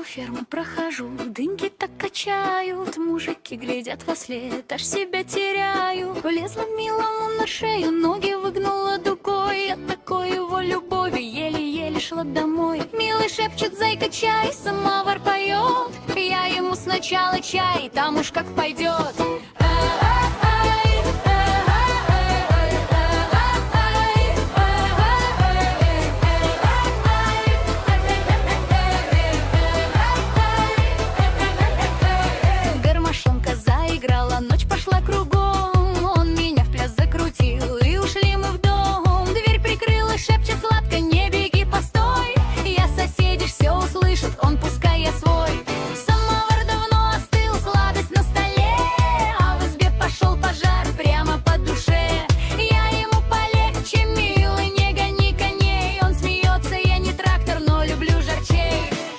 фермы прохожу, дыньки так качают, мужики глядят во след, аж себя теряю. Влезла милому на шею, ноги выгнула дугой, от такой его любови еле-еле шла домой. Милый шепчет: зайка, чай, самовар поет. Я ему сначала чай, там уж как пойдет. Ночь пошла кругом, он меня в пляс закрутил, и ушли мы в дом. Дверь прикрыла, шепчет сладко: не беги, постой. Я соседи все услышат, он пускай я свой. Самовар давно остыл, сладость на столе, а в избе пошел пожар прямо по душе. Я ему: полегче, милый, не гони коней. Он смеется: я не трактор, но люблю жарчей.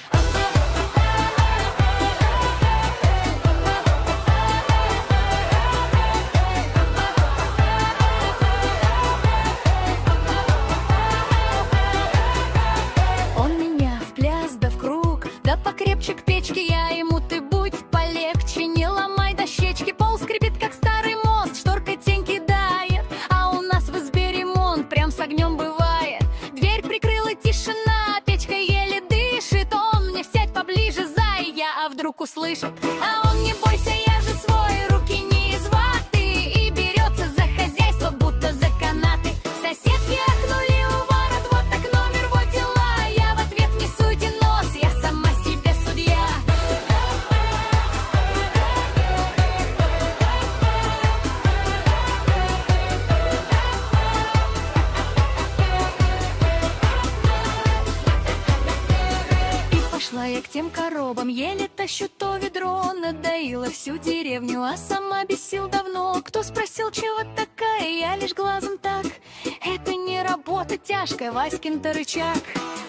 Да покрепче к печке, я ему: ты будь полегче, не ломай дощечки. Пол скрипит, как старый мост, шторка тень кидает, а у нас в избе ремонт прям с огнем бывает. Дверь прикрыла, тишина, печка еле дышит. Он мне: сядь поближе, зай. Я: а вдруг услышит? А он: не бойся, я же свой, руки не из ваты. И берется за хозяйство, будто за канаты. Соседки ахнули у ворот: вот так номер, вот дела. Я в ответ: не суйте нос, я сама себе судья. И пошла я к тем коробам, еле тащу то ведро. Надоела всю деревню, а сама без сил давно. Кто спросил, чего такая, я лишь глазом так: это не работа тяжкая, Васькин-то рычаг.